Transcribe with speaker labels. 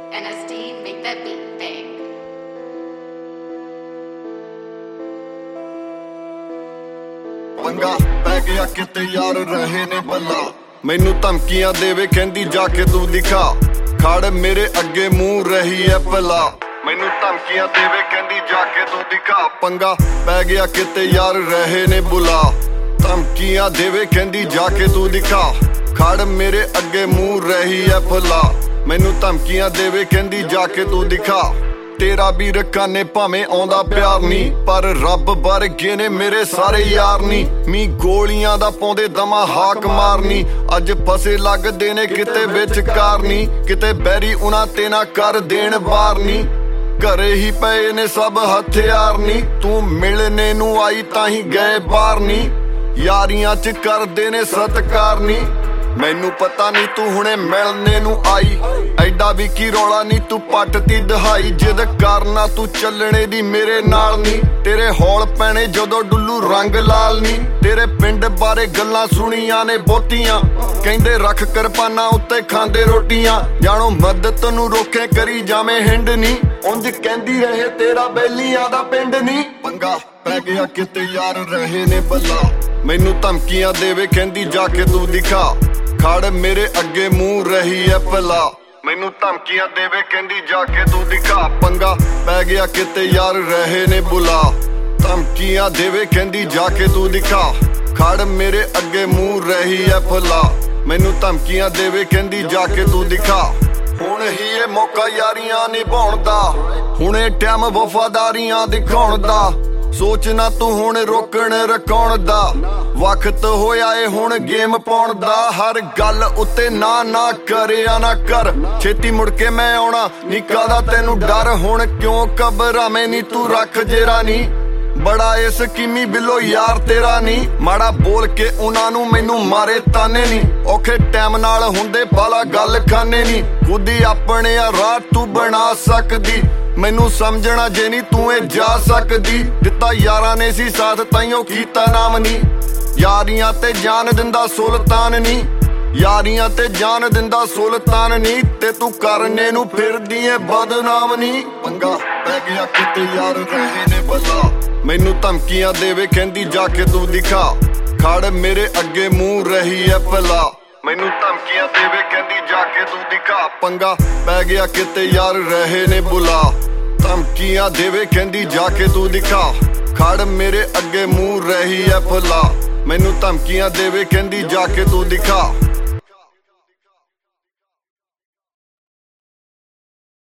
Speaker 1: NSD, make that beat bang.
Speaker 2: ਪੰਗਾ ਪੈ ਗਿਆ ਕਿਤੇ ਯਾਰ ਰਹੇ ਨੇ ਬੱਲਾ ਮੈਨੂੰ ਧਮਕੀਆਂ ਦੇਵੇ ਕਹਿੰਦੀ ਜਾ ਕੇ ਤੂੰ ਦਿਖਾ ਖੜ ਮੇਰੇ ਅੱਗੇ ਮੂੰਹ ਰਹੀ ਐ ਭਲਾ ਮੈਨੂੰ ਧਮਕੀਆਂ ਦੇਵੇ ਕਹਿੰਦੀ ਜਾ ਕੇ ਤੂੰ ਦਿਖਾ ਪੰਗਾ ਪੈ ਗਿਆ ਕਿਤੇ ਯਾਰ ਰਹੇ ਨੇ ਬੁਲਾ ਧਮਕੀਆਂ ਦੇਵੇ ਕਹਿੰਦੀ ਜਾ ਕੇ ਤੂੰ ਦਿਖਾ ਖੜ ਮੇਰੇ ਅੱਗੇ ਮੂੰਹ ਰਹੀ ਐ ਭਲਾ ਮੈਨੂੰ ਧਮਕੀਆਂ ਦੇਵੇ ਕਹਿੰਦੀ ਜਾ ਕੇ ਤੂੰ ਦਿਖਾ ਤੇਰਾ ਵੀ ਰਕਾਨੇ ਭਾਵੇਂ ਆਉਂਦਾ ਪਿਆਰ ਨਹੀਂ ਪਰ ਰੱਬ ਵਰਗੇ ਨੇ ਮੇਰੇ ਸਾਰੇ ਯਾਰ ਨਹੀਂ ਮੀ ਗੋਲੀਆਂ ਦਾ ਪਾਉਂਦੇ ਦਮਾ ਹਾਕ ਮਾਰਨੀ ਅੱਜ ਫਸੇ ਲੱਗਦੇ ਨੇ ਕਿਤੇ ਵਿਚਕਾਰ ਨਹੀਂ ਕਿਤੇ ਬੈਰੀ ਉਹਨਾਂ ਤੇ ਨਾ ਕਰ ਦੇਣ ਬਾਰ ਨਹੀਂ ਘਰੇ ਹੀ ਪਏ ਨੇ ਸਭ ਹਥਿਆਰ ਨਹੀਂ ਤੂੰ ਮਿਲਣੇ ਨੂੰ ਆਈ ਤਾਂ ਹੀ ਗਏ ਬਾਹਰ ਨਹੀਂ ਯਾਰੀਆਂ ਚ ਕਰਦੇ ਨੇ ਸਤਕਾਰ ਨਹੀਂ ਮੈਨੂੰ ਪਤਾ ਨਹੀਂ ਤੂੰ ਹੁਣੇ ਮਿਲਣੇ ਨੂੰ ਆਈ ਐਡਾ ਵੀ ਕੀ ਰੌਲਾ ਨਹੀਂ ਤੂੰ ਪੱਟ ਤੀ ਦਹਾਈ ਜਿੱਦ ਕਰਨਾ ਤੂੰ ਚੱਲਣੇ ਦੀ ਮੇਰੇ ਨਾਲ ਨਹੀਂ ਤੇਰੇ ਹੌਲ ਪੈਣੇ ਜਦੋਂ ਡੁੱਲੂ ਰੰਗ ਲਾਲ ਨਹੀਂ ਤੇਰੇ ਪਿੰਡ ਬਾਰੇ ਗੱਲਾਂ ਸੁਣੀਆਂ ਨੇ ਬਹੁਤੀਆਂ ਕਹਿੰਦੇ ਰੱਖ ਕਿਰਪਾਨਾਂ ਉੱਤੇ ਖਾਂਦੇ ਰੋਟੀਆਂ ਜਾਣੋ ਮਦਦ ਨੂੰ ਰੋਕੇ ਕਰੀ ਜਾਵੇਂ ਹਿੰਡ ਨਹੀਂ ਉਂਝ ਕਹਿੰਦੀ ਰਹੇ ਤੇਰਾ ਬੈਲੀਆਂ ਦਾ ਪਿੰਡ ਨਹੀਂ ਪੰਗਾ ਪੈ ਗਿਆ ਕਿਤੇ ਯਾਰ ਰਹੇ ਨੇ ਬੱਲਾ ਮੈਨੂੰ ਧਮਕੀਆਂ ਦੇਵੇ ਕਹਿੰਦੀ ਜਾ ਕੇ ਤੂੰ ਦਿਖਾ ਖੜ ਮੇਰੇ ਅੱਗੇ ਮੂੰਹ ਰਹੀ ਐ ਭਲਾ ਮੈਨੂੰ ਧਮਕੀਆਂ ਦੇਵੇ ਕਹਿੰਦੀ ਜਾ ਕੇ ਤੂੰ ਦਿਖਾ ਪੰਗਾ ਪੈ ਗਿਆ ਕਿਤੇ ਯਾਰ ਰਹੇ ਨੇ ਬੁਲਾ ਧਮਕੀਆਂ ਦੇਵੇ ਕਹਿੰਦੀ ਜਾ ਕੇ ਤੂੰ ਦਿਖਾ ਖੜ ਮੇਰੇ ਅੱਗੇ ਮੂੰਹ ਰਹੀ ਐ ਭਲਾ ਮੈਨੂੰ ਧਮਕੀਆਂ ਦੇਵੇ ਕਹਿੰਦੀ ਜਾ ਕੇ ਤੂੰ ਦਿਖਾ ਹੁਣ ਹੀ ਇਹ ਮੌਕਾ ਯਾਰੀਆਂ ਨਿਭਾਉਣ ਦਾ ਹੁਣੇ ਟਾਈਮ ਵਫਾਦਾਰੀਆਂ ਦਿਖਾਉਣ ਦਾ ਸੋਚ ਨਾ ਤੂੰ ਹੁਣ ਰੋਕਣ ਰਕਾਉਣ ਦਾ ਵਕਤ ਹੋਇਆ ਏ ਹੁਣ ਗੇਮ ਪਾਉਣ ਦਾ ਹਰ ਗੱਲ ਉੱਤੇ ਨਾ ਕਰਿਆ ਨਾ ਕਰ ਛੇਤੀ ਮੁੜ ਕੇ ਮੈਂ ਆਉਣਾ ਨੀ ਕਾਹਦਾ ਤੈਨੂੰ ਡਰ ਹੁਣ ਕਿਉਂ ਘਬਰਾਵੇਂ ਨੀ ਤੂੰ ਰੱਖ ਜੇਰਾ ਨੀ ਬੜਾ ਏ ਸਕੀਮੀ ਬਿੱਲੋ ਯਾਰ ਤੇਰਾ ਨੀ ਮਾੜਾ ਬੋਲ ਕੇ ਉਹਨਾਂ ਨੂੰ ਮੈਨੂੰ ਮਾਰੇ ਤਾਨੇ ਨੀ ਔਖੇ ਟਾਈਮ ਨਾਲ ਹੁੰਦੇ ਬਾਲਾ ਗੱਲ ਖਾਨੇ ਨੀ ਖੁਦ ਹੀ ਆਪਣੇ ਰਾਹ ਤੂੰ ਬਣਾ ਸਕਦੀ ਮੈਨੂੰ ਸਮਝਣਾ ਜੇ ਨਹੀਂ ਤੂੰ ਇਹ ਜਾ ਸਕਦੀ ਦਿੱਤਾ ਯਾਰਾਂ ਨੇ ਸੀ ਸਾਥ ਤਾਈਓ ਕੀਤਾ ਨਾਮ ਨਹੀਂ ਯਾਰੀਆਂ ਤੇ ਜਾਨ ਦਿੰਦਾ ਸੁਲਤਾਨ ਨਹੀਂ ਯਾਰੀਆਂ ਤੇ ਜਾਨ ਦਿੰਦਾ ਸੁਲਤਾਨ ਨਹੀਂ ਤੇ ਤੂੰ ਕਰਨੇ ਨੂੰ ਫਿਰਦੀ ਏ ਬਦਨਾਮ ਨਹੀਂ ਪੰਗਾ ਪੈ ਗਿਆ ਕਿਤੇ ਯਾਰ ਰਹੇ ਨੇ ਬੱਲਾ ਮੈਨੂੰ ਧਮਕੀਆਂ ਦੇਵੇ ਕਹਿੰਦੀ ਜਾ ਕੇ ਤੂੰ ਦਿਖਾ ਖੜ ਮੇਰੇ ਅੱਗੇ ਮੂੰਹ ਰਹੀ ਐ ਭਲਾ ਮੈਨੂੰ ਧਮਕੀਆਂ ਦੇਵੇ ਕਹਿੰਦੀ ਜਾ ਕੇ ਤੂੰ ਦਿਖਾ ਪੰਗਾ ਪੈ ਗਿਆ ਕਿਤੇ ਯਾਰ ਰਹੇ ਨੇ ਬੁਲਾ ਧਮਕੀਆਂ ਦੇਵੇ ਕਹਿੰਦੀ ਜਾ ਕੇ ਤੂੰ ਦਿਖਾ ਖੜ ਮੇਰੇ ਅੱਗੇ ਮੂੰਹ ਰਹੀ ਐ ਭਲਾ ਮੈਨੂੰ ਧਮਕੀਆਂ ਦੇਵੇ ਕਹਿੰਦੀ ਜਾ ਕੇ ਤੂੰ ਦਿਖਾ